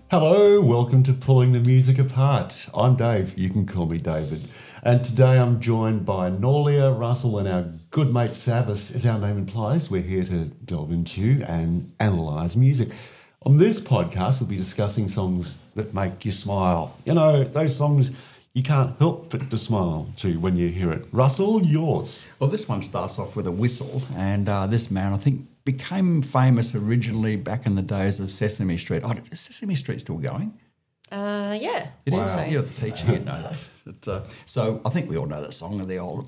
Hello, welcome to Pulling the Music Apart. I'm Dave, you can call me David. And today I'm joined by Norlia, Russell and our good mate Sabas. As our name implies, we're here to delve into and analyse music. On this podcast, we'll be discussing songs that make you smile. You know, those songs you can't help but to smile to when you hear it. Russell, yours. Well, this one starts off with a whistle, and this man, I think, became famous originally back in the days of Sesame Street. Oh, is Sesame Street still going? Yeah. It is. Wow. You're the teacher, you know that. So I think we all know that song of the old.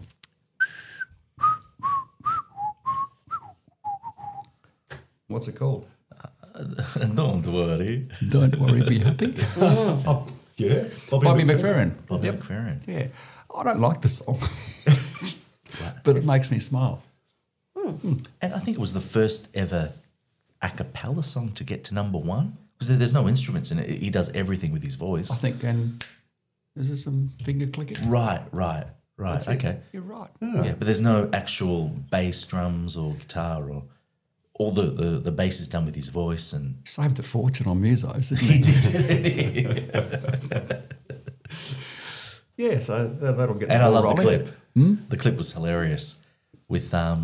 What's it called? Don't worry. Don't worry, be happy. Yeah, Bobby McFerrin. Bobby Yep. McFerrin. Yeah. I don't like the song, but it makes me smile. And I think it was the first ever a cappella song to get to number one. Because there's no instruments in it. He does everything with his voice. I think, and is there some finger clicking? Right. That's it. Okay. You're right. Yeah, but there's no actual bass, drums or guitar or all the bass is done with his voice and Saved a fortune on musos, didn't he he? did. Yeah, so that'll get. And I love the rolling. clip. The clip was hilarious with help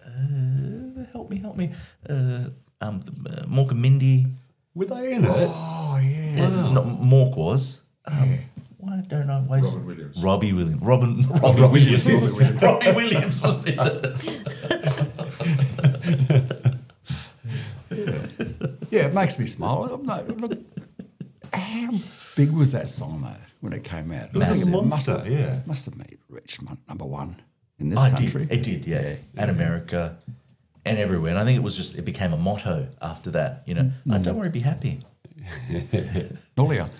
me. Mork and Mindy. Were they in it? Oh yeah. Mork was. Why don't I waste Robbie Williams. Robbie Williams. Robbie Williams was in it. Yeah, it makes me smile. No, look, how big was that song though when it came out? It was like a monster, yeah. Must have made Rich number one in this I country. did. It did, yeah. And America and everywhere. And I think it became a motto after that, you know. Don't worry, be happy. Nolia.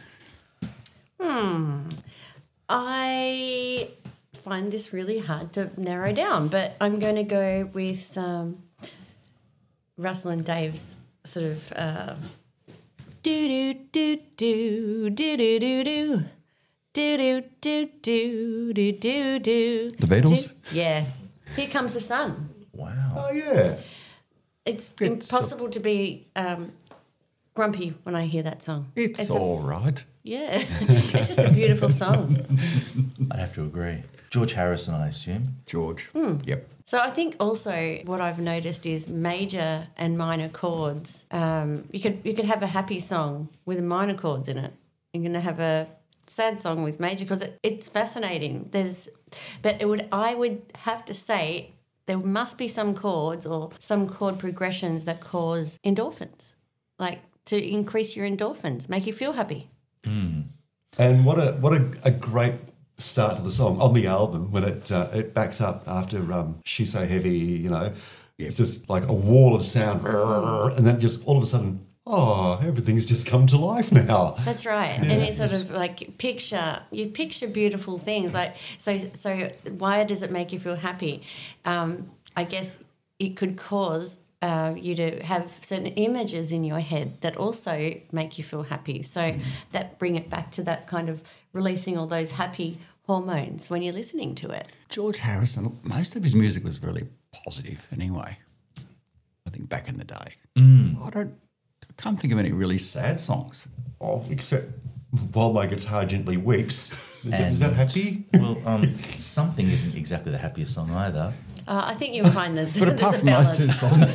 I find this really hard to narrow down, but I'm going to go with Russell and Dave's sort of do do do do do do do do do do do do do do. The Beatles? Yeah. Here Comes the Sun. Wow. Oh, yeah. It's impossible to be grumpy when I hear that song. It's all right. Yeah. It's just a beautiful song. I'd have to agree. George Harrison, I assume. George. Yep. So I think also what I've noticed is major and minor chords. You could have a happy song with minor chords in it. You're going to have a sad song with major chords. It's fascinating. I would have to say there must be some chords or some chord progressions that cause endorphins, like to increase your endorphins, make you feel happy. And what a great start to the song on the album when it backs up after She's So Heavy, you know. It's just like a wall of sound and then just all of a sudden, everything's just come to life now. That's right. And it's sort of like you picture beautiful things. Like so why does it make you feel happy? I guess it could cause you to have certain images in your head that also make you feel happy. So that bring it back to that kind of releasing all those happy hormones when you're listening to it. George Harrison, most of his music was really positive anyway. I think back in the day. I can't think of any really sad songs. Oh, except While My Guitar Gently Weeps. And, Is that happy? Well, Something isn't exactly the happiest song either. I think you'll find that But there's apart a from those two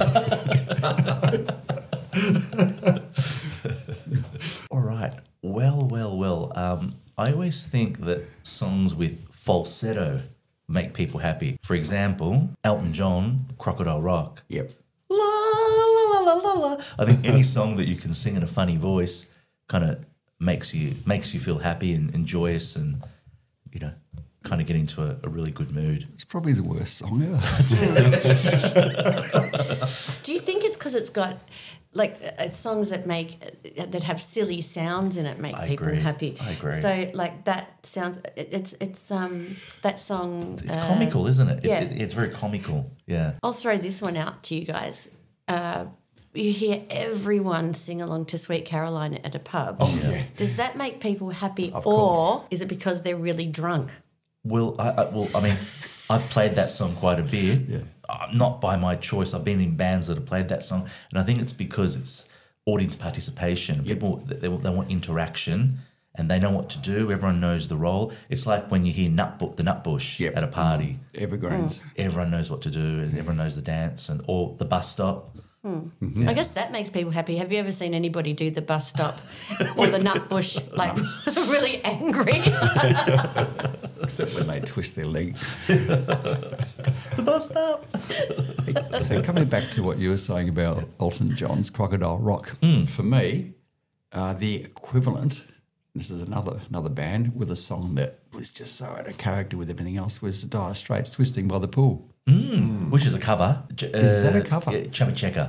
balance. songs. All right. Well. I always think that songs with falsetto make people happy. For example, Elton John, Crocodile Rock. Yep. La, la, la, la, la, la. I think any song that you can sing in a funny voice kind of makes you feel happy and joyous and, you know, kind of get into a really good mood. It's probably the worst song ever. Do you think it's because it's got like songs that have silly sounds in it make people agree. happy? I agree. So like that sounds it's that song. It's comical, isn't it? yeah. It's very comical. Yeah. I'll throw this one out to you guys. You hear everyone sing along to Sweet Caroline at a pub. Oh, yeah. Does that make people happy, Of or course. is it because they're really drunk? Well, I mean, I've played that song quite a bit. Yeah. Not by my choice. I've been in bands that have played that song, and I think it's because it's audience participation. People they want interaction, and they know what to do. Everyone knows the role. It's like when you hear the Nutbush Yep. at a party. Evergreens. Everyone knows what to do, and everyone knows the dance, or the bus stop. I guess that makes people happy. Have you ever seen anybody do the bus stop or the Nutbush like really angry? Except when they twist their leg. The bus stop. So coming back to what you were saying about Elton John's Crocodile Rock, for me, the equivalent, this is another band with a song that was just so out of character with everything else, was the Dire Straits' Twisting by the Pool. Which is a cover. Is that a cover? Yeah, Chubby Checker.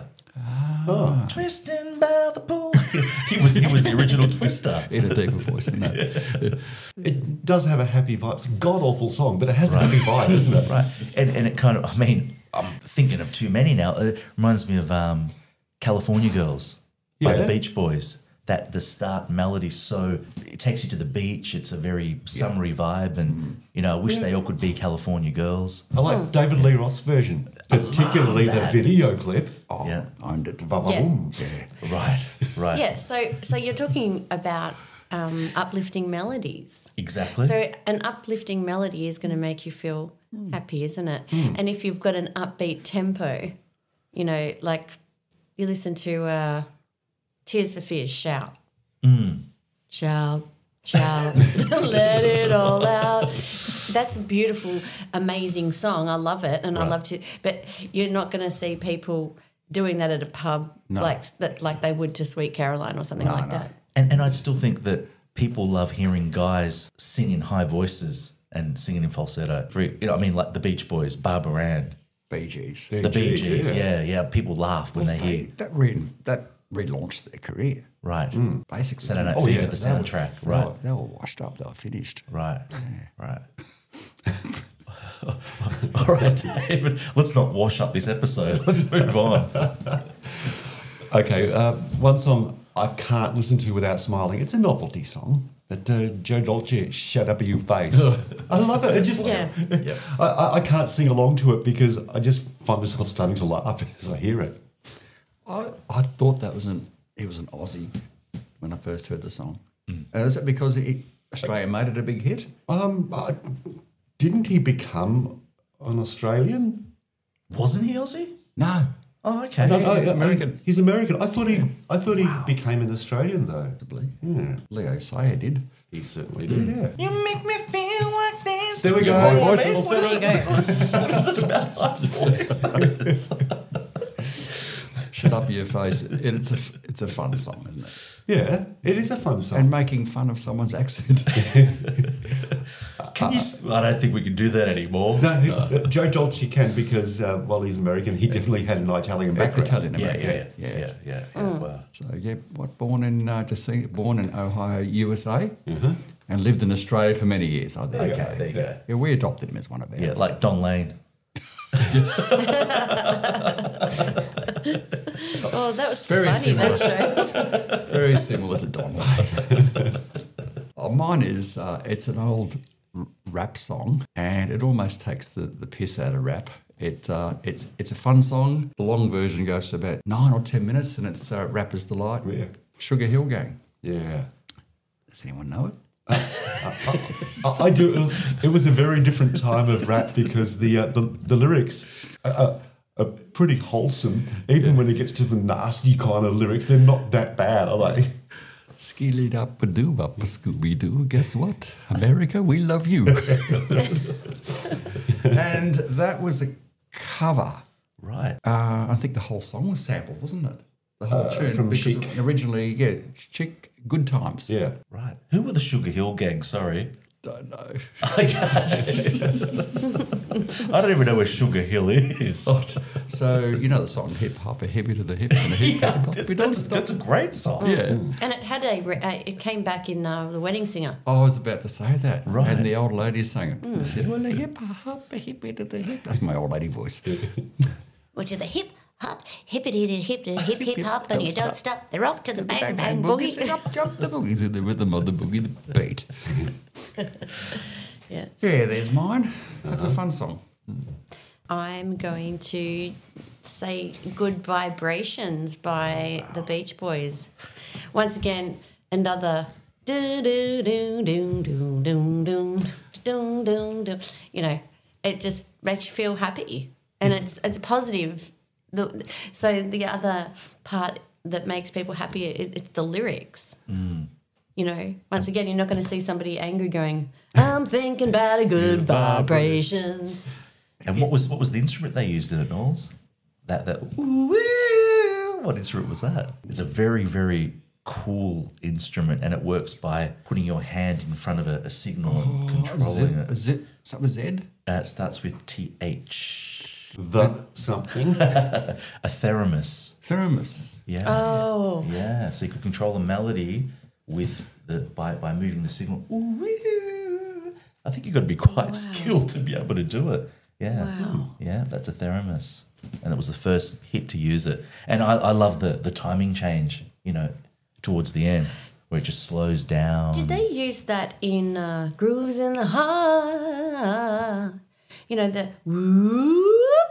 Twisting by the pool. he was the original Twister. In a deeper voice than that. It does have a happy vibe. It's a god-awful song, but it has a happy vibe, doesn't it? Right. And it kind of, I mean, I'm thinking of too many now. It reminds me of California Girls by the Yeah. Beach Boys. That the start melody, so it takes you to the beach. It's a very summery vibe, and I wish they all could be California Girls. I like David Lee Roth's version, particularly the that. video clip. Oh, Yeah. owned it. Ba-ba-boom. Right. Yeah, so you're talking about uplifting melodies. Exactly. So an uplifting melody is going to make you feel happy, isn't it? And if you've got an upbeat tempo, like you listen to Tears for Fears, Shout. Shout, shout, let it all out. That's a beautiful, amazing song. I love it, and I love to. But you're not going to see people doing that at a pub like they would to Sweet Caroline or something like that. And I still think that people love hearing guys sing in high voices and singing in falsetto. Like the Beach Boys, Barbara Ann, Bee Gees. the Bee Gees. Yeah. People laugh when they hear. That relaunched their career. Right. Basically. Saturday Night Fever, the soundtrack. Right. They were washed up. They were finished. Right. Right. All right, David. Let's not wash up this episode. Let's move on. Okay, one song I can't listen to without smiling. It's a novelty song. But Joe Dolce, Shut Up You Face. I love it. It just, Yeah. I can't sing along to it because I just find myself starting to laugh as I hear it. I thought he was an Aussie when I first heard the song. Is it because Australia made it a big hit? Didn't he become an Australian? Wasn't he Aussie? No. Oh, okay. No, he's American. He's American. I thought he became an Australian though. Possibly. Yeah, Leo Sayer did. he certainly did. Yeah. You make me feel like this. There we go. High voice. There you go. What is it about high voice? Shut Up Your Face. It's a fun song, isn't it? Yeah, it is a fun song. And making fun of someone's accent. Can you? I don't think we can do that anymore. No, Joe Dolce can because while he's American, he definitely had an Italian background. Italian Yeah. American. Wow. So born in Ohio, USA, and lived in Australia for many years. Oh, there you go. There you go. Yeah, we adopted him as one of ours. Yeah, like Don Lane. Oh, that was Very funny, similar. that show. Very similar to Don Lane. Mine is it's an old rap song, and it almost takes the piss out of rap. It's a fun song. The long version goes to about 9 or 10 minutes, and it's Rapper's Delight. Yeah. Sugar Hill Gang. Yeah. Does anyone know it? I do. It was a very different time of rap because the lyrics are pretty wholesome. Even when it gets to the nasty kind of lyrics, they're not that bad, are they? Skilly up a doo up a Scooby Doo. Guess what? America, we love you. And that was a cover. Right. I think the whole song was sampled, wasn't it? The whole tune from because Chic. originally, Chic, Good Times. Yeah. Right. Who were the Sugar Hill Gang? Sorry. Don't know. I don't even know where Sugar Hill is. So you know the song "Hip Hop," a hippie to the hip and a hip Yeah, hop. We don't stop. that's a great song. Yeah. And it had it came back in The Wedding Singer. I was about to say that. Right. And the old lady sang it. She said, well, a hip hop, a hippie to the hip. That's my old lady voice. Which is the hip hop, hippity hip hip hop, and you don't stop the rock to the bang bang boogie. Sing up, jump the boogie to the rhythm of the boogie, the beat. Yes. Yeah, there's mine. That's a fun song. I'm going to say Good Vibrations by the Beach Boys. Once again, another do do do do do do do do do do. You know, it just makes you feel happy, and it's positive. So the other part that makes people happy, it's the lyrics. You know, once again, you're not going to see somebody angry going, "I'm thinking about a good vibrations." And what was the instrument they used in it, Knowles? That ooh, what instrument was that? It's a very, very cool instrument, and it works by putting your hand in front of a signal and controlling it. Is that with Z? It starts with TH. The something. A theremin. Theremin. Yeah. Oh. Yeah. So you could control a melody with by moving the signal. Ooh, I think you've got to be quite skilled to be able to do it. Yeah. Wow. Yeah, that's a theremin. And it was the first hit to use it. And I love the timing change, you know, towards the end where it just slows down. Did they use that in Grooves in the Heart? You know, the whoop.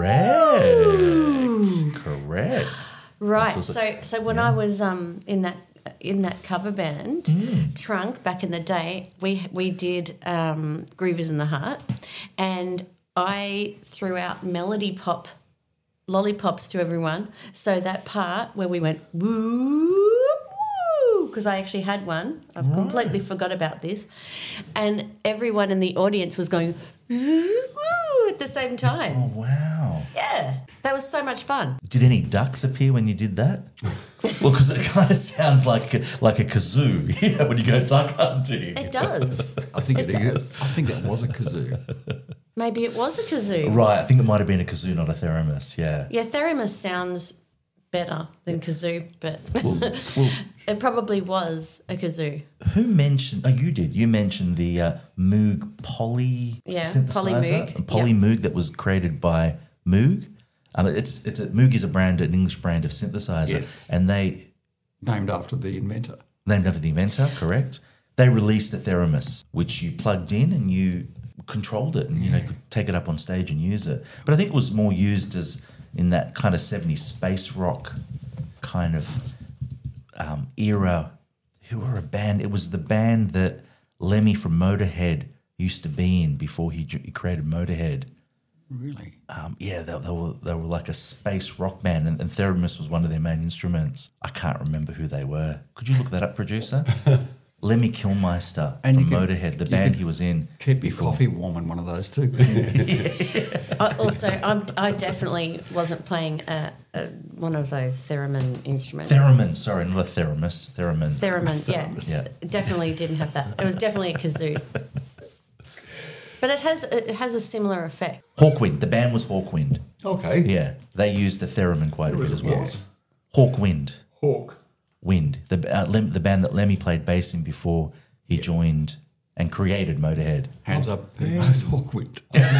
Correct. Right. So when I was in that cover band, Trunk, back in the day, we did Groovers in the Heart, and I threw out melody pop lollipops to everyone. So that part where we went woo, because I actually had one. I've completely forgot about this. And everyone in the audience was going woo at the same time. Oh, wow. Yeah. That was so much fun. Did any ducks appear when you did that? Well, because it kind of sounds like a kazoo, you know, when you go duck hunting. It does. I think It it is. does. I think that was a kazoo. Maybe it was a kazoo. Right, I think it might have been a kazoo, not a theremin. Yeah. Yeah, theremin sounds better than kazoo, but it probably was a kazoo. Who mentioned? Oh, you did. You mentioned the Moog Poly synthesizer. Poly Moog. Poly Moog that was created by Moog. Moog is an English brand of synthesizer. Yes. And they Named after the inventor. named after the inventor, correct? They released a theremin, which you plugged in and you controlled it, and you know could take it up on stage and use it. But I think it was more used as in that kind of 70s space rock kind of era. Who were a band? It was the band that Lemmy from Motorhead used to be in before he created Motorhead. Really? Yeah, they were like a space rock band, and theremin was one of their main instruments. I can't remember who they were. Could you look that up, producer? Lemmy Kilmister And from you could- Motorhead, the you band could he was in. Keep your coffee warm in one of those too, couldn't you? I definitely wasn't playing one of those theremin instruments. Theremin, sorry, not a theremin. Theremin, yeah. Yeah. Definitely didn't have that. It was definitely a kazoo. But it has a similar effect. Hawkwind, the band was Hawkwind. Okay. Yeah, they used the theremin quite a bit as well. was. Hawkwind. Hawk. Wind, the band that Lemmy played bass in before he joined and created Motorhead. Hands up, who knows Hawkwind?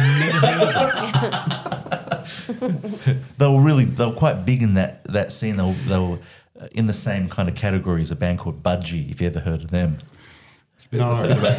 They were quite big in that scene. They were in the same kind of category as a band called Budgie, if you ever heard of them. No.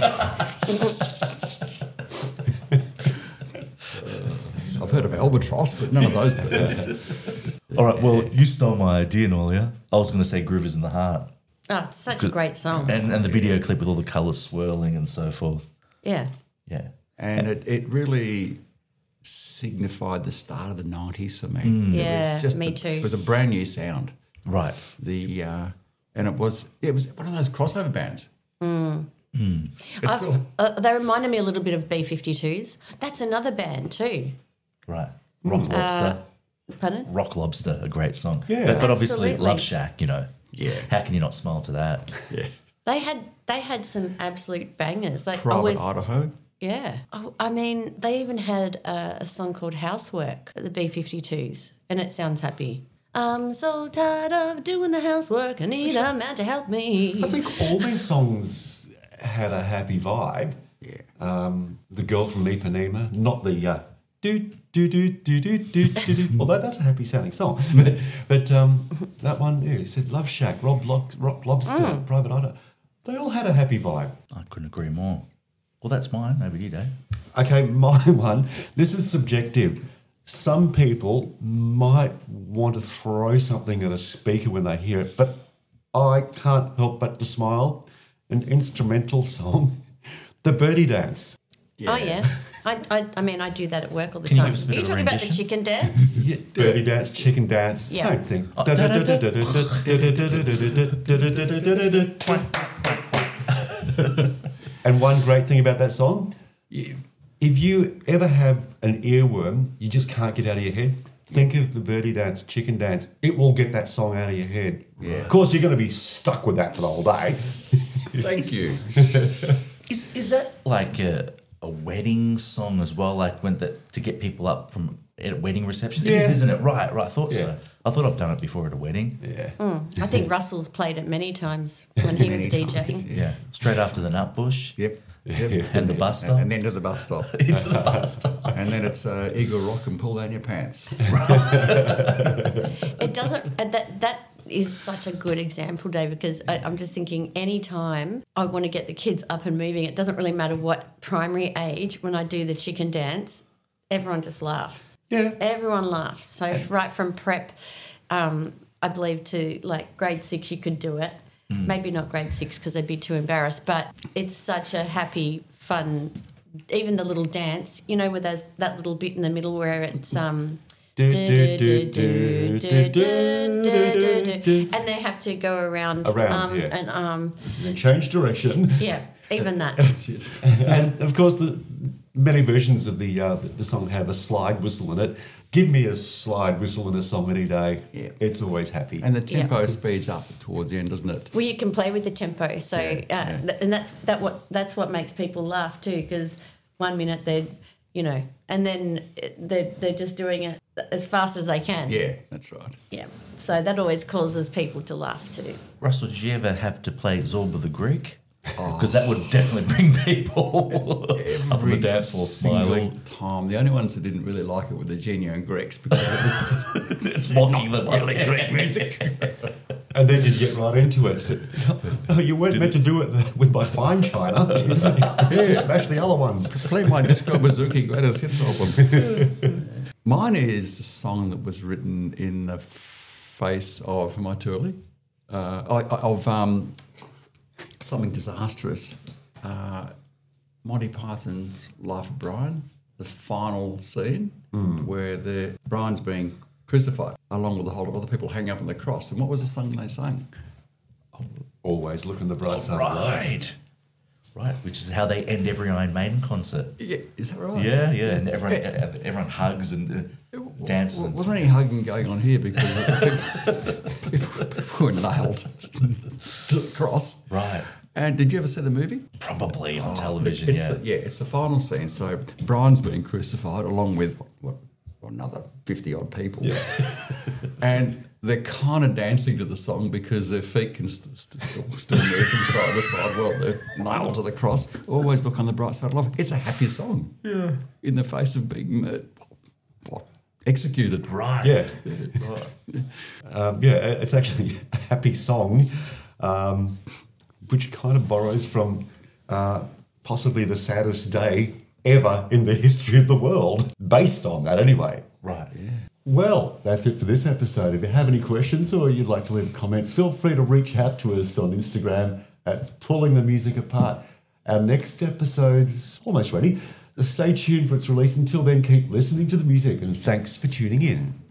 I've heard of Albatross, but none of those birds. All right, well, you stole my idea, Noelia. I was going to say Groovers in the Heart. Oh, it's such a great song. And the video clip with all the colours swirling and so forth. Yeah. Yeah. And it really signified the start of the 90s for me. Yeah, me It too. was a brand new sound. Right. And it was one of those crossover bands. It's still, They reminded me a little bit of B-52s. That's another band too. Right. Rock Lobster. Pardon? Rock Lobster, a great song. Yeah. But obviously Absolutely. Love Shack, you know. Yeah. How can you not smile to that? yeah. They had some absolute bangers. Like Private Idaho. Yeah. I mean, they even had a song called Housework at the B-52s, and it sounds happy. I'm so tired of doing the housework. I need a man to help me. I think all these songs had a happy vibe. Yeah. The Girl from Ipanema, not the do do do do do do do. Although that's a happy sounding song, but that one, yeah, it said Love Shack, Rock Lobster, Private Idaho. They all had a happy vibe. I couldn't agree more. Well, that's mine. Over to you, Dave. Okay, my one. This is subjective. Some people might want to throw something at a speaker when they hear it, but I can't help but to smile. An instrumental song, The Birdie Dance. Oh, yeah. I mean, I do that at work all the Can you time. give us a Are bit you of a talking about the rendition? chicken dance? Yeah, birdie dance, chicken dance, Yeah. same thing. And one great thing about that song, if you ever have an earworm, you just can't get out of your head, think of the birdie dance, chicken dance. It will get that song out of your head. Yeah. Of course, you're going to be stuck with that for the whole day. Thank you. Is that like a wedding song as well? Like to get people up from at a wedding reception? It Yeah. is, isn't it? Right. I thought Yeah. so. I thought I've done it before at a wedding. Yeah. I think Russell's played it many times when he was Many DJing. times, Yeah. Straight after the nut bush. Yep. And the bus stop. And then to the bus stop. Into the bus stop. And then it's Eagle Rock and pull down your pants. It doesn't. That is such a good example, David, because I'm just thinking any time I want to get the kids up and moving, it doesn't really matter what primary age, when I do the chicken dance, everyone just laughs. Yeah. Everyone laughs. So right from prep, I believe, to like grade 6, you could do it. Maybe not grade 6 because they'd be too embarrassed, but it's such a happy, fun, even the little dance, you know, with that little bit in the middle where it's and they have to go around yeah. and And then change direction. yeah, even that. That's it. And of course, the many versions of the song have a slide whistle in it. Give me a slide whistle in a song any day. Yeah. It's always happy. And the tempo speeds up towards the end, doesn't it? Well, you can play with the tempo, so and that's what makes people laugh too. Because 1 minute they're, you know, and then they're just doing it as fast as they can. Yeah, that's right. Yeah. So that always causes people to laugh too. Russell, did you ever have to play Zorba the Greek? Because that would definitely bring people up on the dance floor smiling. Single time. The only ones that didn't really like it were the genuine Greeks because it was just It's mocking them. really Greek music. And then you'd get right into it. So, oh, you weren't meant to do it with my fine china. Just smash the other ones. Play my Disco Bazooki greatest hits album. Mine is a song that was written in the face of, am I too early? Something disastrous. Monty Python's Life of Brian, the final scene where Brian's being crucified along with a whole lot of other people hanging up on the cross. And what was the song they sang? Always look on the bright side of life. Right, which is how they end every Iron Maiden concert. Yeah, is that right? Yeah, and everyone hugs and dances. And Wasn't any hugging going on here because people were nailed to the cross? Right. And did you ever see the movie? Probably on television, It's the final scene. So Brian's being crucified along with another 50 odd people. Yeah. And they're kind of dancing to the song because their feet can still move from side to side. Well, they're nailed to the cross. Always look on the bright side of life. It's a happy song. Yeah. In the face of being executed. Right. Yeah. It's actually a happy song, which kind of borrows from possibly the saddest day ever in the history of the world, based on that anyway. Right. Yeah. Well, that's it for this episode. If you have any questions or you'd like to leave a comment, feel free to reach out to us on Instagram at Pulling the Music Apart. Our next episode's almost ready. So stay tuned for its release. Until then, keep listening to the music and thanks for tuning in.